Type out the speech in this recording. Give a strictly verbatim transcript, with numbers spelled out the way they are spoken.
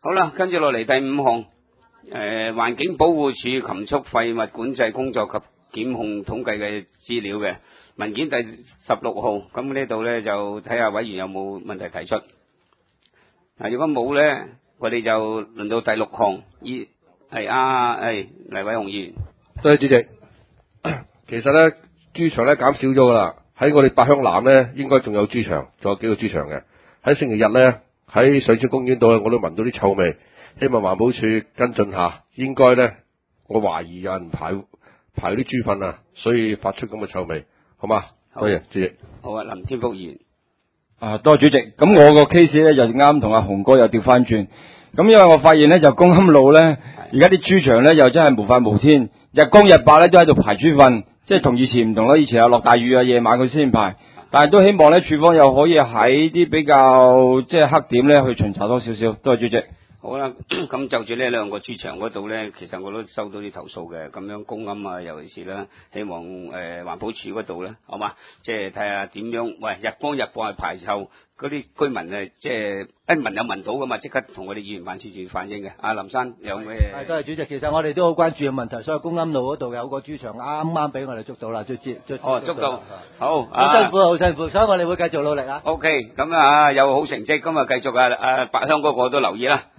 好啦，跟住落嚟第五項，誒環境保護署禽畜廢物管制工作及檢控統計嘅資料嘅文件第十六號，咁呢度咧就睇下委員有冇問題提出。嗱，如果冇咧，我哋就輪到第六項，依係啊，係黎偉雄議員。 多謝主席。其實咧，豬場咧減少咗噶啦。喺我哋八鄉南咧，應該仲有豬場，仲有幾個豬場嘅。喺星期日咧，喺水珠公園度咧，我都聞到啲臭味。希望環保署跟進下。應該咧，我懷疑有人排排啲豬糞啊，所以發出咁嘅臭味，好嘛？多謝主席。 好啊，林天福議員。 啊，多謝主席。咁我個 case 咧就啱同阿雄哥又調翻轉。咁因為我發現咧就公庵路咧，而家啲豬場咧又真係無法無天，日光日白咧都喺度排豬糞，即係同以前唔同啦。以前有落大雨啊，夜晚佢先排，但係都希望咧署方又可以喺啲比較即係黑點咧去巡查多少少。多謝主席。 好啦，咁就住呢兩個豬場嗰度咧，其實我都收到啲投訴嘅，咁樣公庵啊，尤其是啦，希望誒、呃、環保署嗰度咧，好嘛？即係睇下點樣，喂，日光日白係排臭，嗰啲居民誒，即係一聞有聞到噶嘛，即刻同我哋議員辦事處反映嘅。阿林生有咩？ 係，多謝主席。其實我哋都好關注嘅問題，所以公庵路嗰度有個豬場啱啱俾我哋捉到啦，捉接捉哦，捉到，好， 好辛苦，好辛苦，所以我哋會繼續努力啊。 OK，咁啊，有好成績，今日繼續啊，啊八鄉嗰個都留意啦。